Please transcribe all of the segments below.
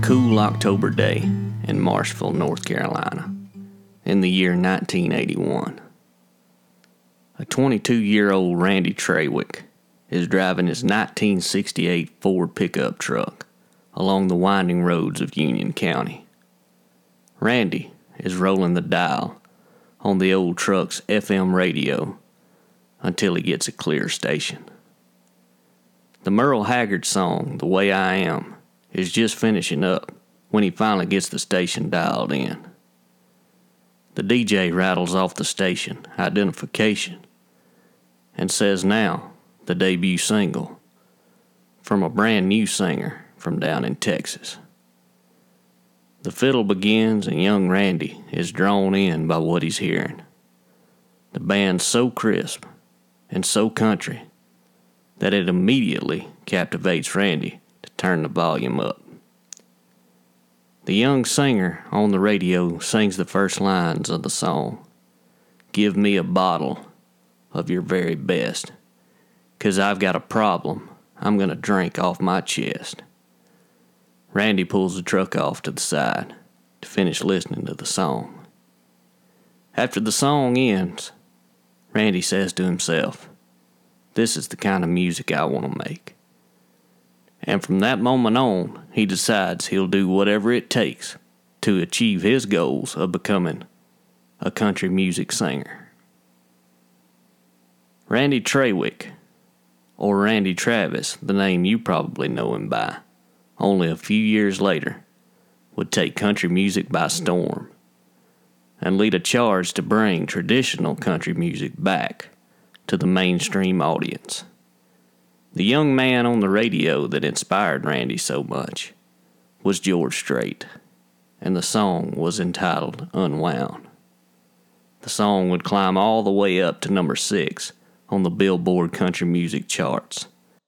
cool October day in Marshville, North Carolina, in the year 1981. A 22-year-old Randy Trawick is driving his 1968 Ford pickup truck along the winding roads of Union County. Randy is rolling the dial on the old truck's FM radio until he gets a clear station. The Merle Haggard song, The Way I Am, is just finishing up when he finally gets the station dialed in. The DJ rattles off the station identification and says now the debut single from a brand new singer from down in Texas. The fiddle begins and young Randy is drawn in by what he's hearing. The band's so crisp and so country that it immediately captivates Randy to turn the volume up. The young singer on the radio sings the first lines of the song. Give me a bottle of your very best, 'cause I've got a problem I'm gonna drink off my chest. Randy pulls the truck off to the side to finish listening to the song. After the song ends, Randy says to himself, this is the kind of music I want to make. And from that moment on, he decides he'll do whatever it takes to achieve his goals of becoming a country music singer. Randy Trawick, or Randy Travis, the name you probably know him by, only a few years later, would take country music by storm and lead a charge to bring traditional country music back to the mainstream audience. The young man on the radio that inspired Randy so much was George Strait, and the song was entitled Unwound. The song would climb all the way up to number 6 on the Billboard country music charts.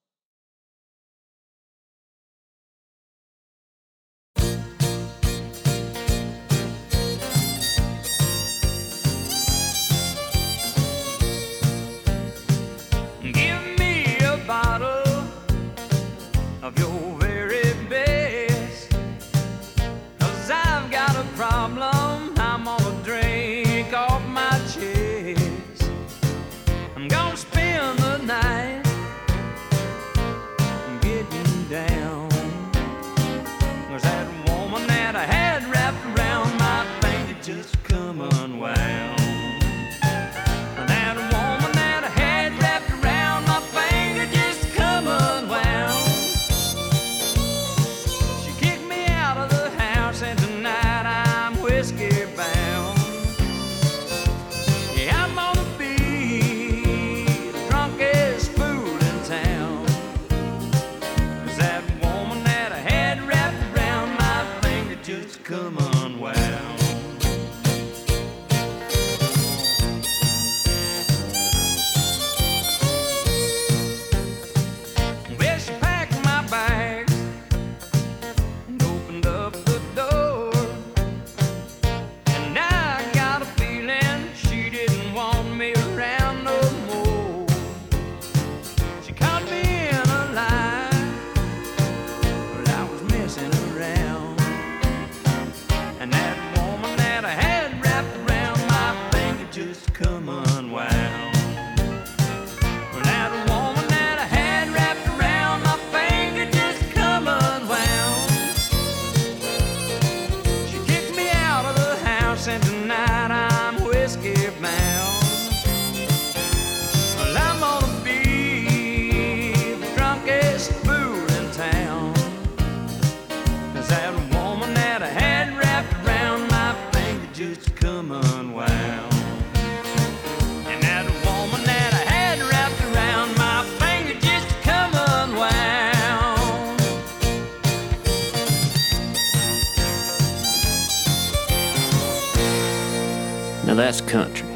Now that's country.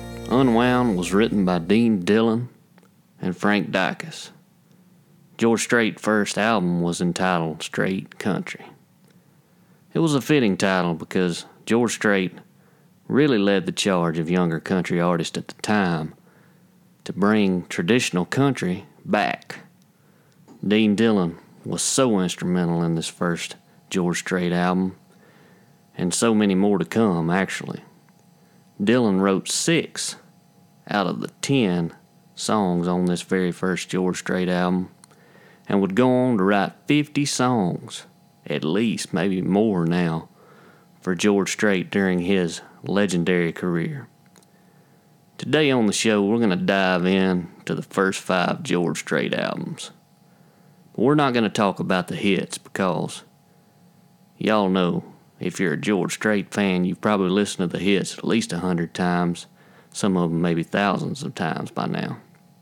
Unwound was written by Dean Dillon and Frank Dykes. George Strait's first album was entitled Straight Country. It was a fitting title because George Strait really led the charge of younger country artists at the time to bring traditional country back. Dean Dillon was so instrumental in this first George Strait album, and so many more to come, actually. Dylan wrote 6 out of the 10 songs on this very first George Strait album, and would go on to write 50 songs, at least, maybe more now, for George Strait during his legendary career. Today on the show, we're going to dive in to the first 5 George Strait albums. But we're not going to talk about the hits because y'all know if you're a George Strait fan, you've probably listened to the hits at least 100 times, some of them maybe thousands of times by now.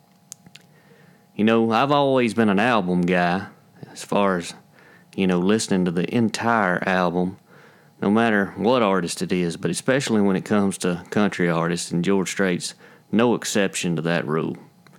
You know, I've always been an album guy as far as, listening to the entire album, no matter what artist it is, but especially when it comes to country artists, and George Strait's no exception to that rule.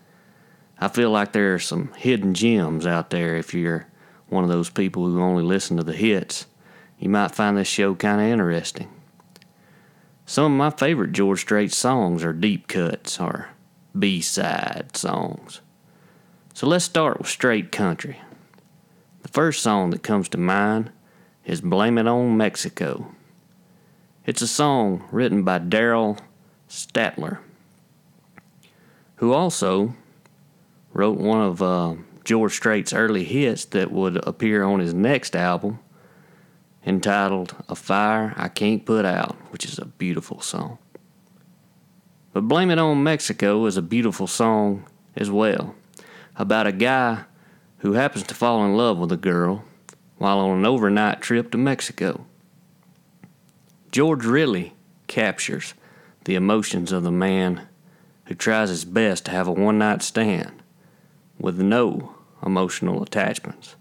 I feel like there are some hidden gems out there. If you're one of those people who only listen to the hits, you might find this show kind of interesting. Some of my favorite George Strait songs are deep cuts or B-side songs. So let's start with Strait country. The first song that comes to mind is Blame It on Mexico. It's a song written by Darrell Statler, who also wrote one of George Strait's early hits that would appear on his next album, entitled A Fire I Can't Put Out, which is a beautiful song. But Blame It on Mexico is a beautiful song as well, about a guy who happens to fall in love with a girl while on an overnight trip to Mexico. George really captures the emotions of the man who tries his best to have a one-night stand with no emotional attachments,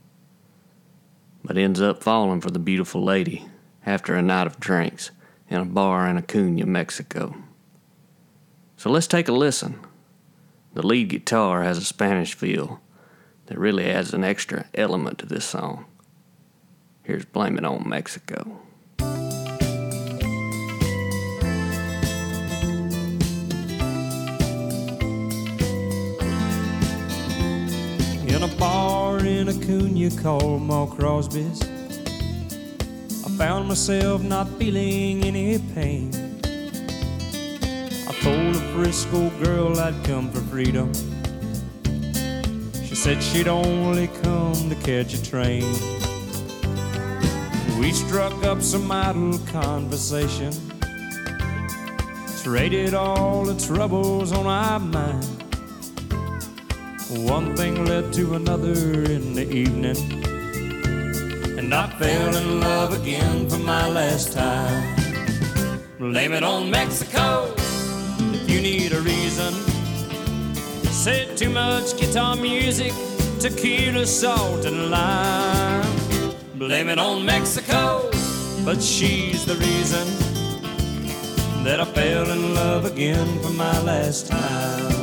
but ends up falling for the beautiful lady after a night of drinks in a bar in Acuña, Mexico. So let's take a listen. The lead guitar has a Spanish feel that really adds an extra element to this song. Here's Blame It on Mexico. In a bar in Acuña called Ma Crosby's, I found myself not feeling any pain. I told a Frisco girl I'd come for freedom. She said she'd only come to catch a train. We struck up some idle conversation, traded all the troubles on our mind. One thing led to another in the evening, and I fell in love again for my last time. Blame it on Mexico if you need a reason. Said too much guitar music, tequila, salt, and lime. Blame it on Mexico, but she's the reason that I fell in love again for my last time.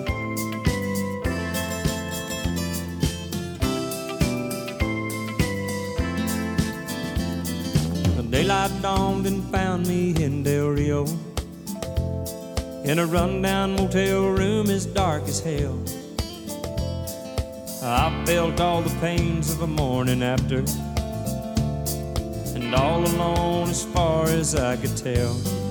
Daylight dawned and found me in Del Rio, in a rundown motel room as dark as hell. I felt all the pains of a morning after, and all alone as far as I could tell.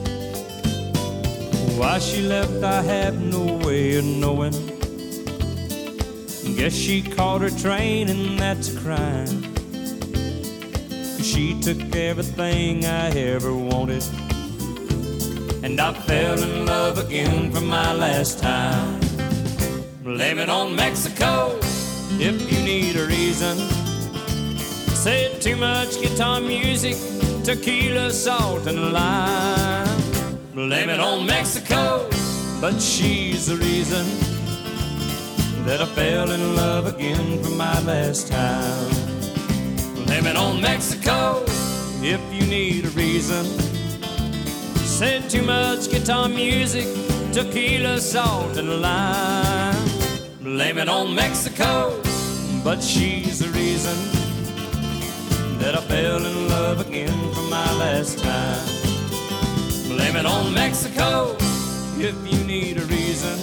Why she left I have no way of knowing. Guess she caught her train and that's a crime. She took everything I ever wanted, and I fell in love again for my last time. Blame it on Mexico if you need a reason. Said too much guitar music, tequila, salt, and lime. Blame it on Mexico, but she's the reason that I fell in love again for my last time. Blame it on Mexico if you need a reason. Said too much guitar music, tequila, salt, and lime. Blame it on Mexico, but she's the reason that I fell in love again for my last time. Blame it on Mexico if you need a reason.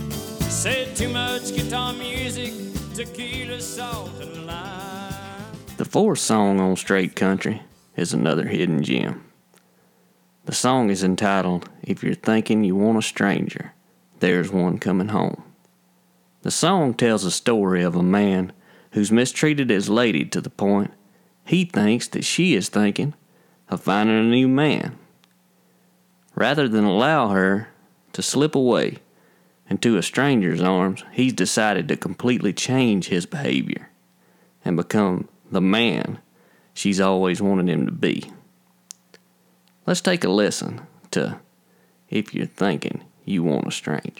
Said too much guitar music, tequila, salt, and lime. The fourth song on Straight Country is another hidden gem. The song is entitled, If You're Thinking You Want a Stranger, There's One Coming Home. The song tells a story of a man who's mistreated his lady to the point he thinks that she is thinking of finding a new man. Rather than allow her to slip away into a stranger's arms, he's decided to completely change his behavior and become the man she's always wanted him to be. Let's take a listen to If You're Thinking You Want a Stranger.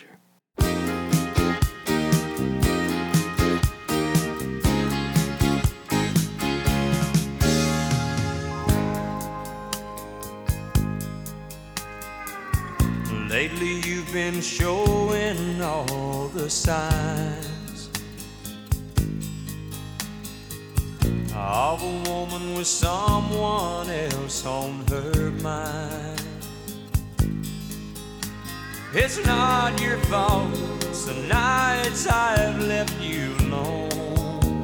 Lately you've been showing all the signs of a woman with someone else on her mind. It's not your fault, some nights I've left you alone.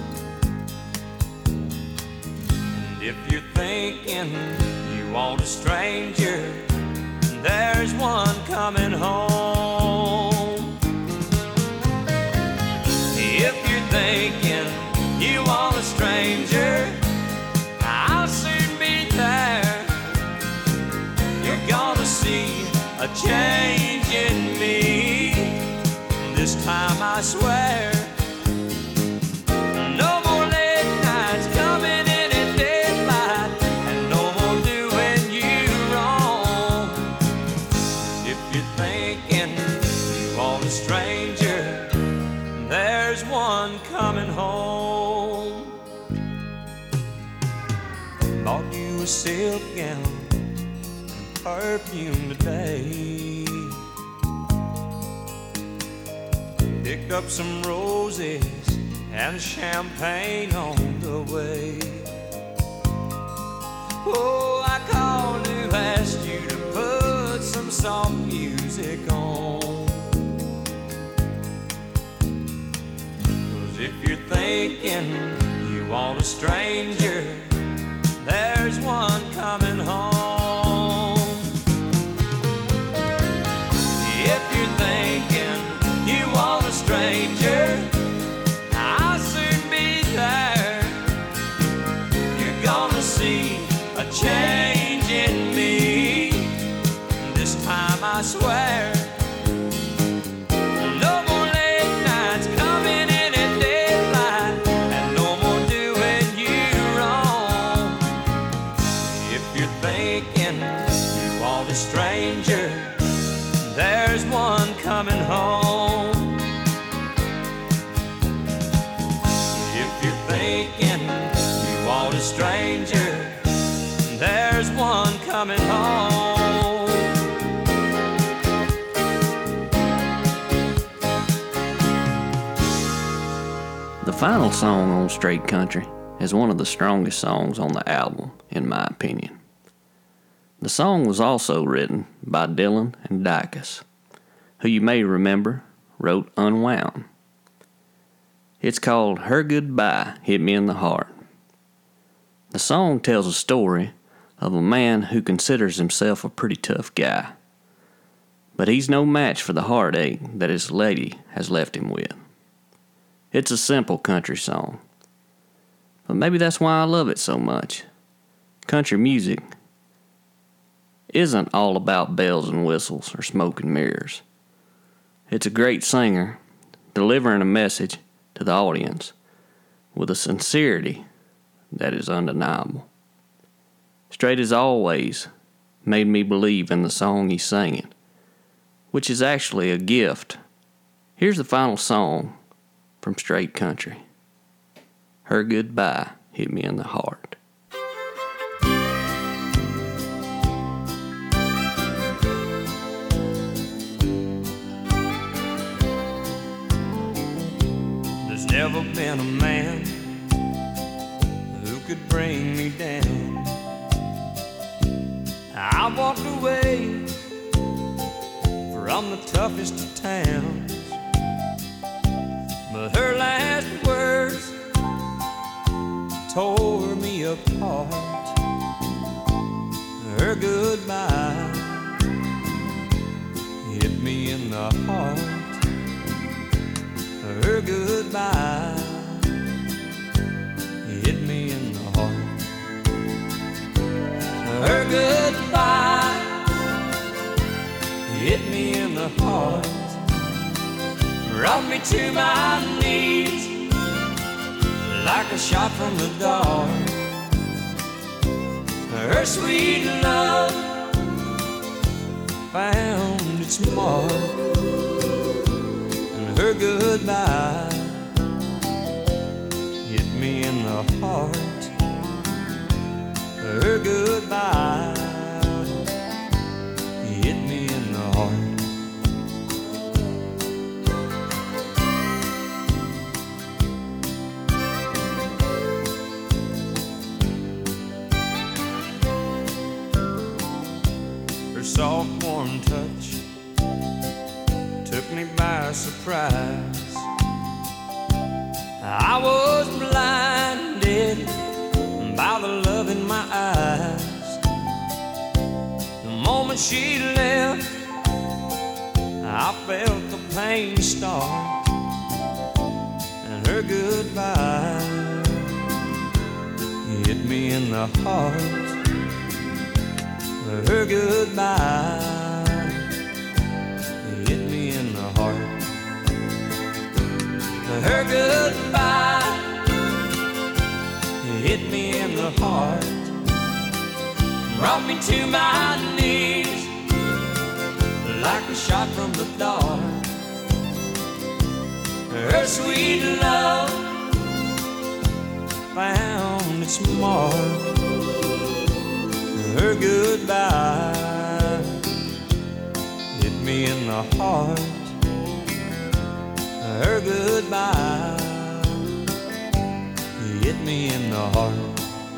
And if you're thinking you want a stranger, there's one coming home. If you're thinking you want a stranger, I'll soon be there. You're gonna see a change in me. This time I swear, no more late nights coming in at daylight, and no more doing you wrong. If you're thinking you want a stranger, there's one coming home. Bought you a silk gown and perfume today. Picked up some roses and champagne on the way. Oh, I called to ask you to put some soft music on. 'Cause if you're thinking you want a stranger, there's one coming home. If you're thinking you want a stranger, I'll soon be there. You're gonna see a change in me. This time I swear, no more late nights coming in at daylight, and no more doing you wrong. If you're thinking you want a stranger, there's one coming home. If you're thinking you want a stranger, there's one coming home. The final song on Straight Country is one of the strongest songs on the album, in my opinion. The song was also written by Dylan and Dacus, who you may remember wrote Unwound. It's called Her Goodbye Hit Me in the Heart. The song tells a story of a man who considers himself a pretty tough guy, but he's no match for the heartache that his lady has left him with. It's a simple country song, but maybe that's why I love it so much. Country music isn't all about bells and whistles or smoke and mirrors. It's a great singer delivering a message to the audience with a sincerity that is undeniable. Straight as always made me believe in the song he's singing, which is actually a gift. Here's the final song from Straight Country. Her Goodbye Hit Me in the Heart. There's never been a man who could bring me down. I walked away from the toughest of towns, but her last words tore me apart. Her goodbye hit me in the heart. Her goodbye hit me in the heart. Her goodbye hit me in the heart. Brought me to my knees like a shot from the dark. Her sweet love found its mark, and her goodbye hit me in the heart. Her goodbye hit me in the heart. Soft warm touch took me by surprise. I was blinded by the love in my eyes. The moment she left, I felt the pain start, and her goodbye hit me in the heart. Her goodbye hit me in the heart. Her goodbye hit me in the heart. Brought me to my knees like a shot from the dark. Her sweet love found its mark. Her goodbye hit me in the heart. Her goodbye hit me in the heart.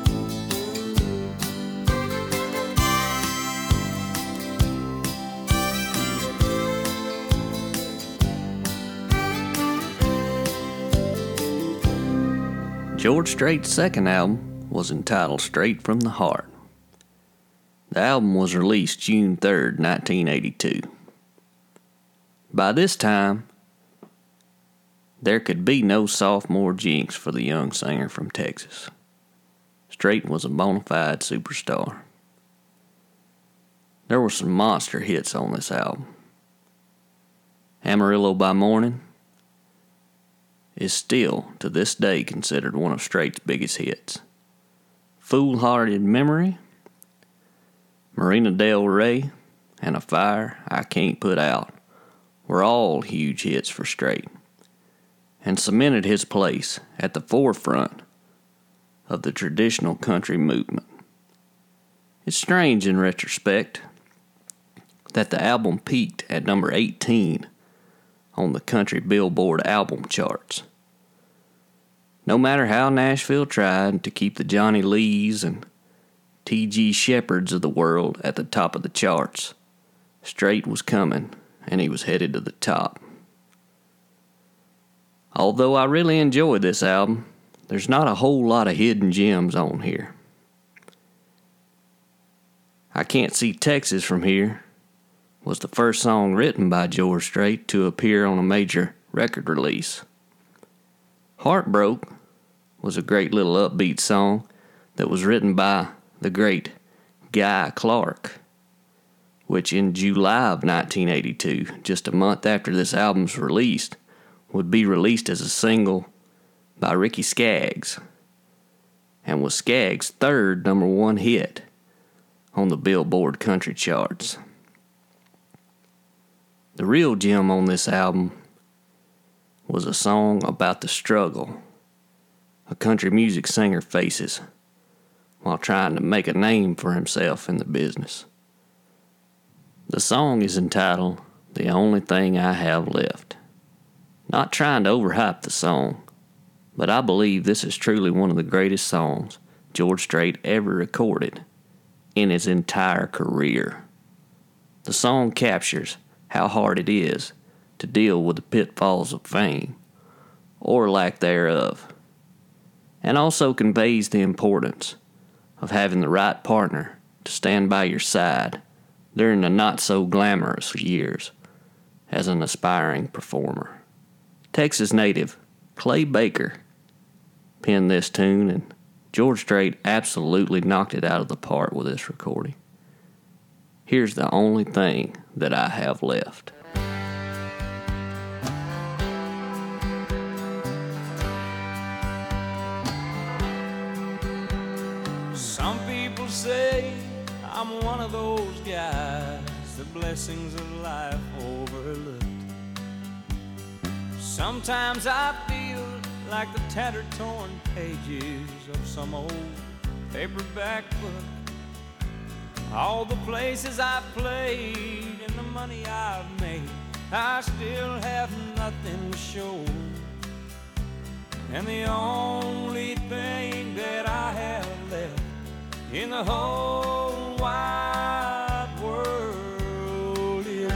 George Strait's second album was entitled Straight from the Heart. The album was released June 3rd, 1982. By this time, there could be no sophomore jinx for the young singer from Texas. Strait was a bona fide superstar. There were some monster hits on this album. Amarillo by Morning is still, to this day, considered one of Strait's biggest hits. Foolhardy Memory, Marina Del Rey, and A Fire I Can't Put Out were all huge hits for Strait, and cemented his place at the forefront of the traditional country movement. It's strange in retrospect that the album peaked at number 18 on the country Billboard album charts. No matter how Nashville tried to keep the Johnny Lees and T.G. Shepherds of the world at the top of the charts, Strait was coming, and he was headed to the top. Although I really enjoyed this album, there's not a whole lot of hidden gems on here. I Can't See Texas From Here was the first song written by George Strait to appear on a major record release. Heartbroke was a great little upbeat song that was written by the great Guy Clark, which in July of 1982, just a month after this album's released, would be released as a single by Ricky Skaggs, and was Skaggs' third number one hit on the Billboard country charts. The real gem on this album was a song about the struggle a country music singer faces while trying to make a name for himself in the business. The song is entitled The Only Thing I Have Left. Not trying to overhype the song, but I believe this is truly one of the greatest songs George Strait ever recorded in his entire career. The song captures how hard it is to deal with the pitfalls of fame, or lack thereof, and also conveys the importance of having the right partner to stand by your side during the not-so-glamorous years as an aspiring performer. Texas native Clay Baker penned this tune, and George Strait absolutely knocked it out of the park with this recording. Here's the only thing that I have left. Some people say I'm one of those guys the blessings of life overlooked. Sometimes I feel like the tattered, torn pages of some old paperback book. All the places I've played and the money I've made, I still have nothing to show. And the only thing that I have left in the whole wide world is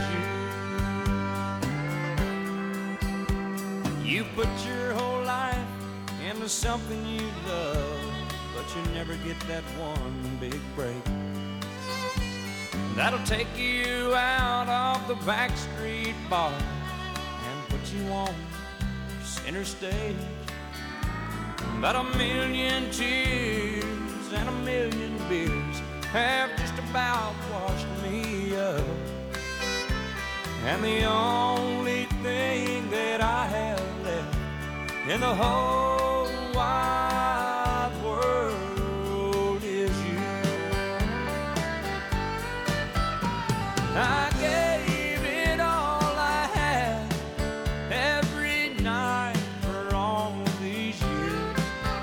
you. You put your whole life into something you love, but you never get that one big break that'll take you out of the backstreet bar and put you on center stage. But a million tears and a million beers have just about washed me up. And the only thing that I have left in the whole wide world is you. I gave it all I had every night for all these years,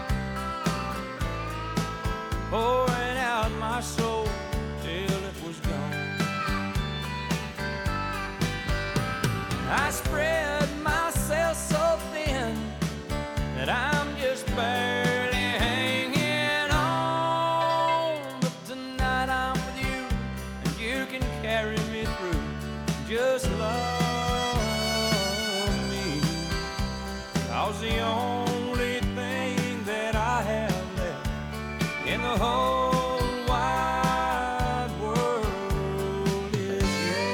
pouring out my soul till it was gone. I spread myself so thin that I'm just barely hanging on. But tonight I'm with you, and you can carry me through. Just love me, 'cause the only thing that I have left in the whole wide world is you.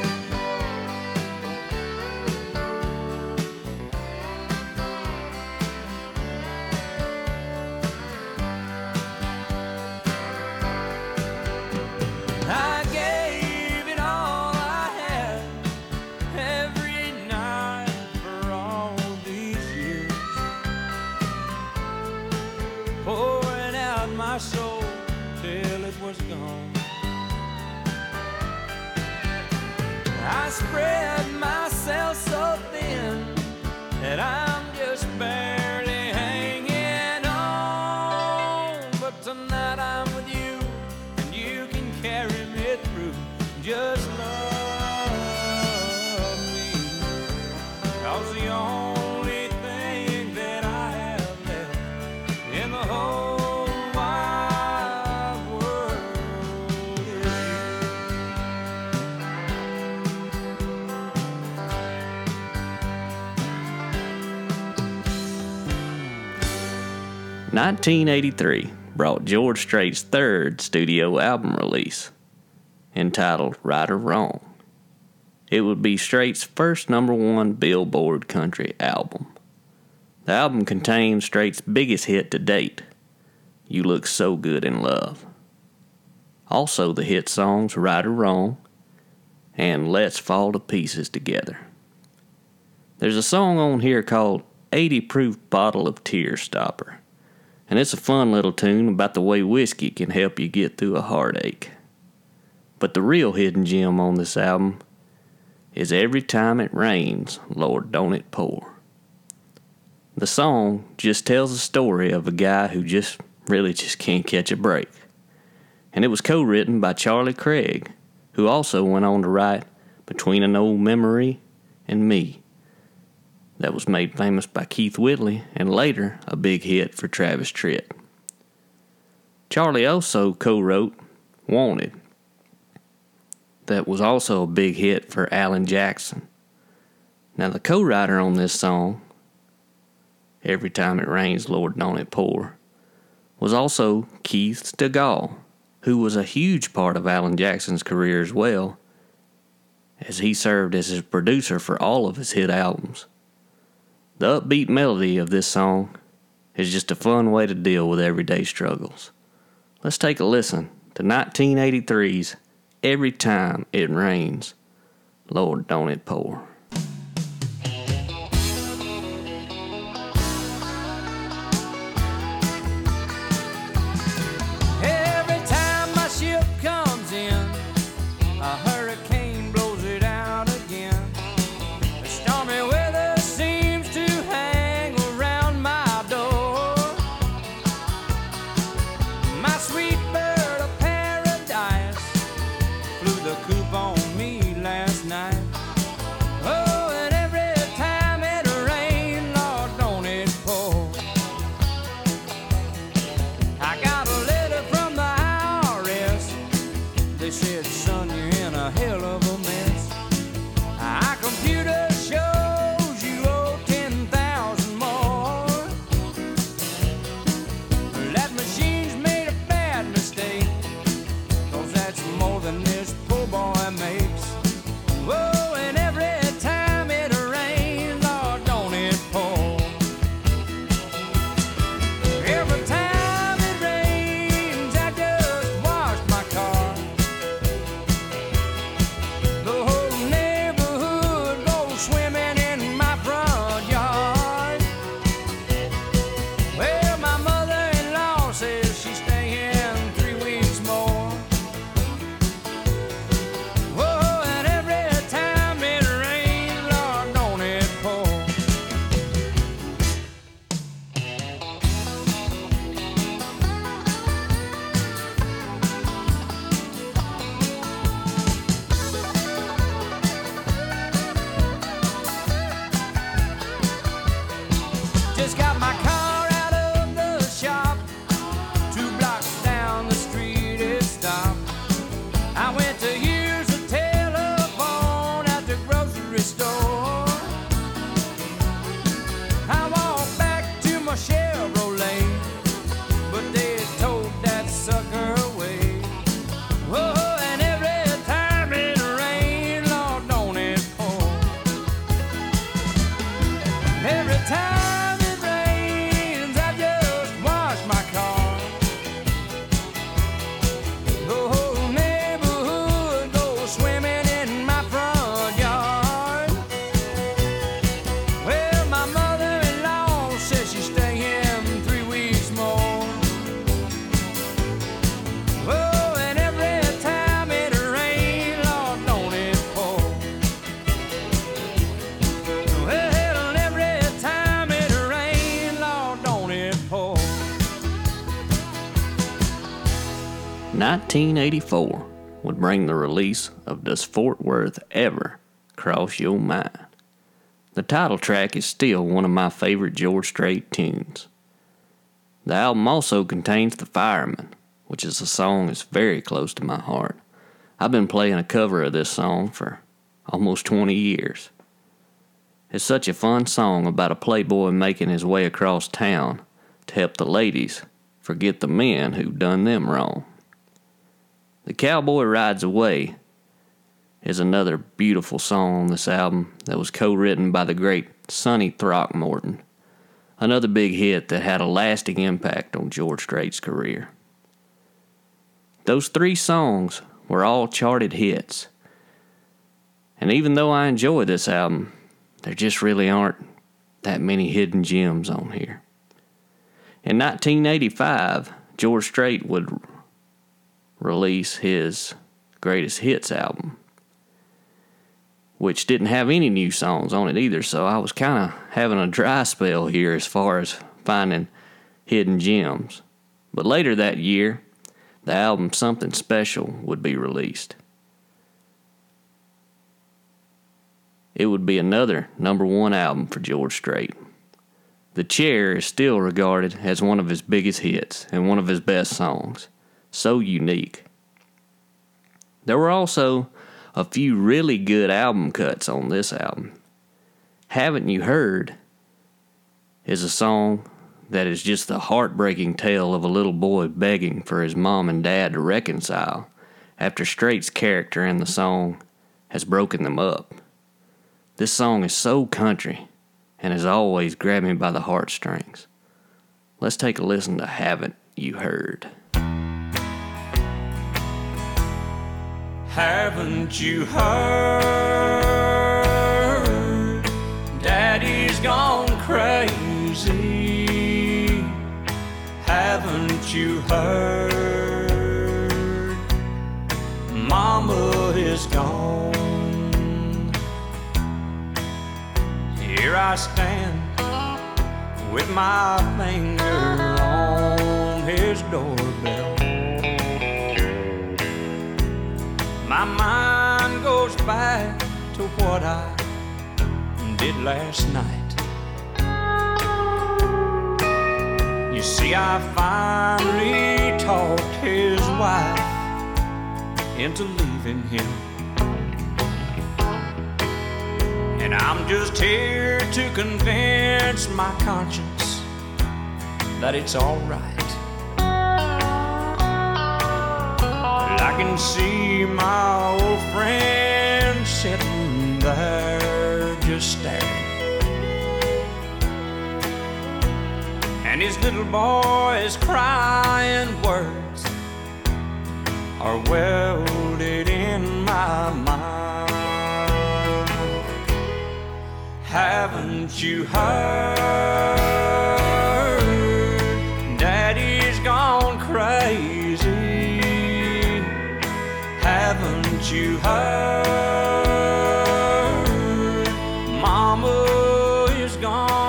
'Cause the only thing that I have left in the whole wide world is you. 1983 brought George Strait's third studio album release, entitled Right or Wrong. It would be Strait's first #1 Billboard country album. The album contains Strait's biggest hit to date, You Look So Good in Love. Also the hit songs Right or Wrong and Let's Fall to Pieces Together. There's a song on here called 80 Proof Bottle of Tear Stopper, and it's a fun little tune about the way whiskey can help you get through a heartache. But the real hidden gem on this album is Every Time It Rains, Lord Don't It Pour. The song just tells the story of a guy who just can't catch a break. And it was co-written by Charlie Craig, who also went on to write Between an Old Memory and Me, that was made famous by Keith Whitley and later a big hit for Travis Tritt. Charlie also co-wrote Wanted, that was also a big hit for Alan Jackson. Now the co-writer on this song, Every Time It Rains, Lord Don't It Pour, was also Keith Stegall, who was a huge part of Alan Jackson's career as well, as he served as his producer for all of his hit albums. The upbeat melody of this song is just a fun way to deal with everyday struggles. Let's take a listen to 1983's Every Time It Rains, Lord, Don't It Pour. In 1984 would bring the release of Does Fort Worth Ever Cross Your Mind? The title track is still one of my favorite George Strait tunes. The album also contains The Fireman, which is a song that's very close to my heart. I've been playing a cover of this song for almost 20 years. It's such a fun song about a playboy making his way across town to help the ladies forget the men who done them wrong. The Cowboy Rides Away is another beautiful song on this album that was co-written by the great Sonny Throckmorton, another big hit that had a lasting impact on George Strait's career. Those three songs were all charted hits, and even though I enjoy this album, there just really aren't that many hidden gems on here. In 1985, George Strait would release his Greatest Hits album, which didn't have any new songs on it either, so I was kind of having a dry spell here as far as finding hidden gems. But later that year, the album Something Special would be released. It would be another #1 album for George Strait. The Chair is still regarded as one of his biggest hits and one of his best songs. So unique. There were also a few really good album cuts on this album. Haven't You Heard is a song that is just the heartbreaking tale of a little boy begging for his mom and dad to reconcile after Straight's character in the song has broken them up. This song is so country and has always grabbed me by the heartstrings. Let's take a listen to Haven't You Heard? Haven't you heard? Daddy's gone crazy. Haven't you heard? Mama is gone. Here I stand with my finger on his doorbell. My mind goes back to what I did last night. You see, I finally talked his wife into leaving him, and I'm just here to convince my conscience that it's all right. I can see my old friend sitting there just staring, and his little boy's crying words are welded in my mind. Haven't you heard? Daddy's gone crazy. Haven't you heard? Mama is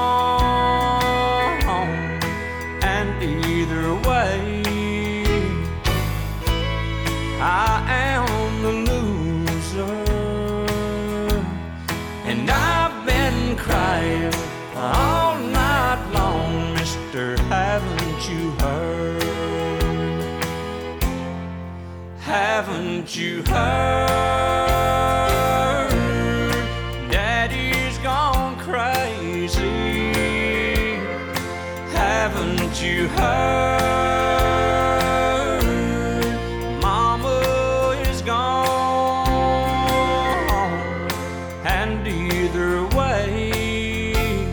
gone, and either way, I am the loser, and I've been crying all night long, mister. Haven't you heard? Haven't you heard? Daddy's gone crazy. Haven't you heard? Mama is gone, and either way,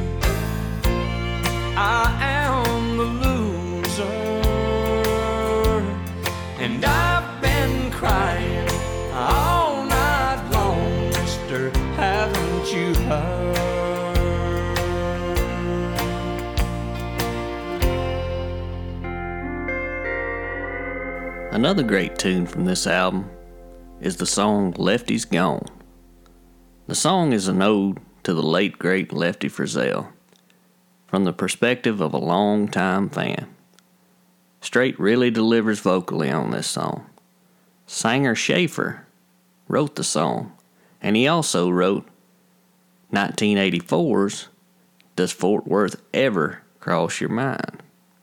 I am the loser, and I've been crying all night long, mister. Haven't you heard? Another great tune from this album is the song Lefty's Gone. The song is an ode to the late great Lefty Frizzell from the perspective of a long-time fan. Strait really delivers vocally on this song. Sanger Schaefer wrote the song, and he also wrote 1984's Does Fort Worth Ever Cross Your Mind?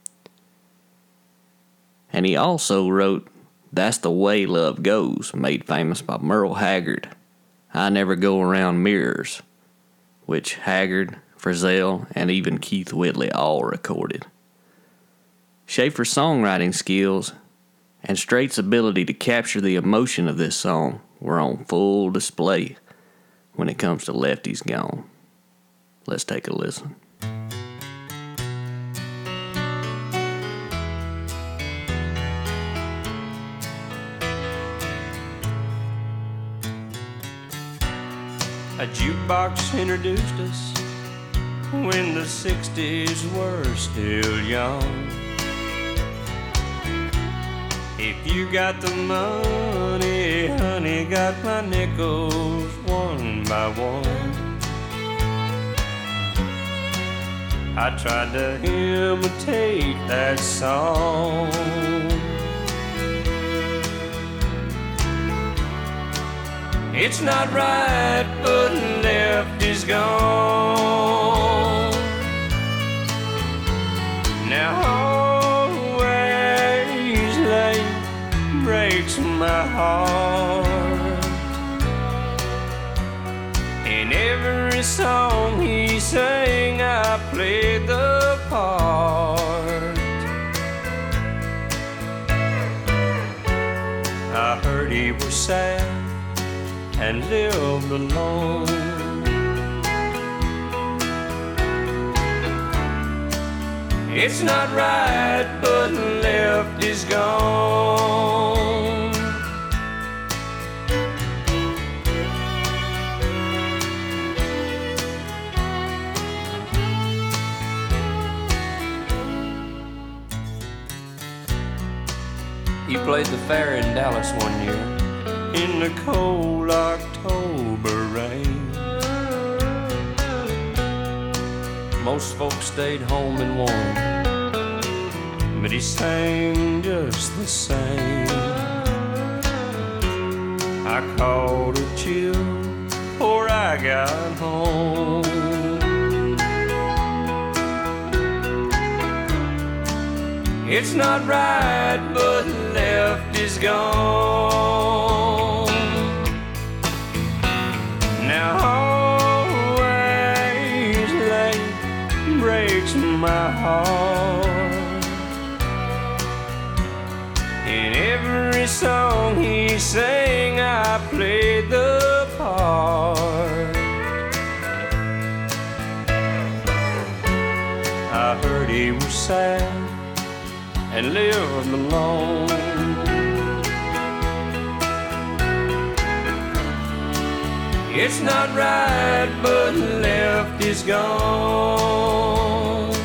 And he also wrote That's the Way Love Goes, made famous by Merle Haggard, I Never Go Around Mirrors, which Haggard, Frizzell, and even Keith Whitley all recorded. Schaefer's songwriting skills and Straight's ability to capture the emotion of this song were on full display when it comes to Lefty's Gone. Let's take a listen. A jukebox introduced us when the 60s were still young. If you got the money, honey, got my nickels one by one. I tried to imitate that song. It's not right, but Lefty's gone. Now always late breaks my heart. In every song he sang, I played the part. was sad and lived alone. It's not right, but left is gone. He played the fair in Dallas one year in the cold October rain. Most folks stayed home and warm, but he sang just the same. I caught a chill before I got home. It's not right, but left is gone. Now always late breaks my heart. In every song he sang, I played the part. I heard he was sad and lived alone. It's not right, but left is gone.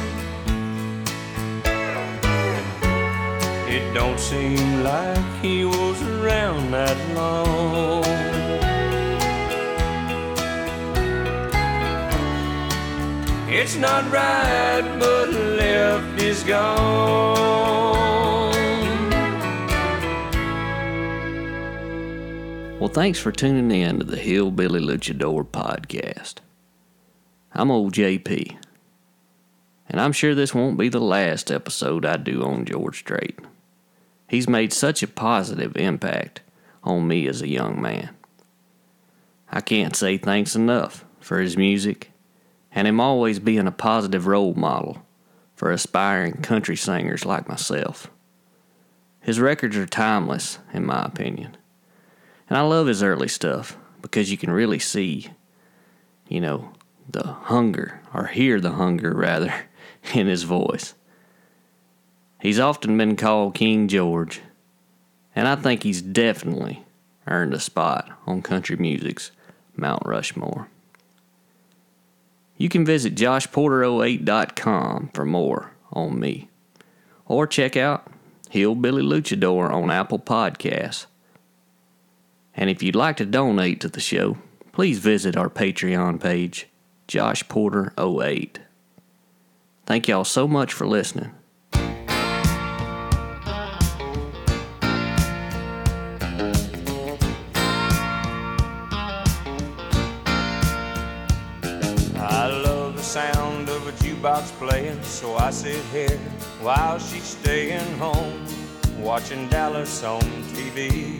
It don't seem like he was around that long. It's not right, but left is gone. Well, thanks for tuning in to the Hillbilly Luchador podcast. I'm old JP, and I'm sure this won't be the last episode I do on George Strait. He's made such a positive impact on me as a young man. I can't say thanks enough for his music and him always being a positive role model for aspiring country singers like myself. His records are timeless, in my opinion. And I love his early stuff because you can really see, the hunger, or hear the hunger, rather, in his voice. He's often been called King George, and I think he's definitely earned a spot on country music's Mount Rushmore. You can visit joshporter08.com for more on me, or check out Hillbilly Luchador on Apple Podcasts. And if you'd like to donate to the show, please visit our Patreon page, joshporter08. Thank y'all so much for listening. Sound of a jukebox playing, so I sit here while she's staying home, watching Dallas on TV.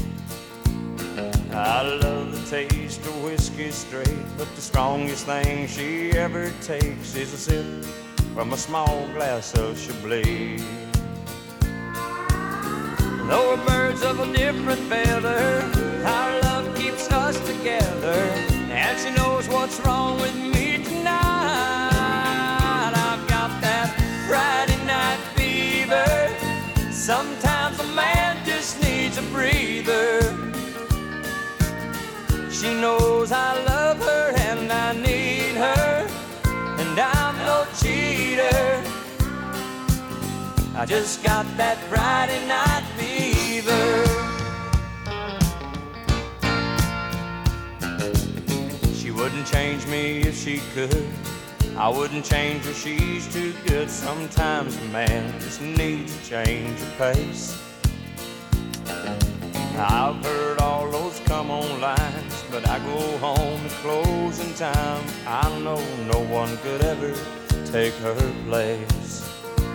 I love the taste of whiskey straight, but the strongest thing she ever takes is a sip from a small glass of Chablis. Though we're birds of a different feather, our love keeps us together, and she knows what's wrong with me tonight. I've got that Friday night fever. Sometimes a man just needs a breather. She knows I love her and I need her, and I'm no cheater. I just got that Friday night fever. She wouldn't change me if she could. I wouldn't change her, she's too good. Sometimes a man just needs a change of pace. I've heard all those come on lines, but I go home at closing time. I know no one could ever take her place.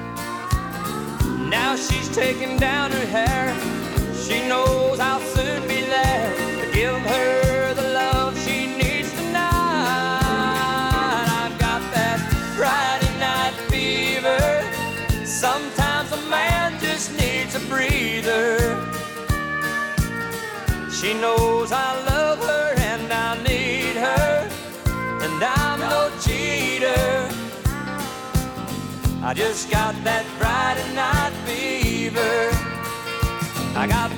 Now she's taking down her hair. She knows I'll soon be there to give her the love she needs tonight. I've got that Friday night fever. Sometimes a man just needs a breather. She knows I love her and I need her, and I'm no cheater. I just got that Friday night fever. I got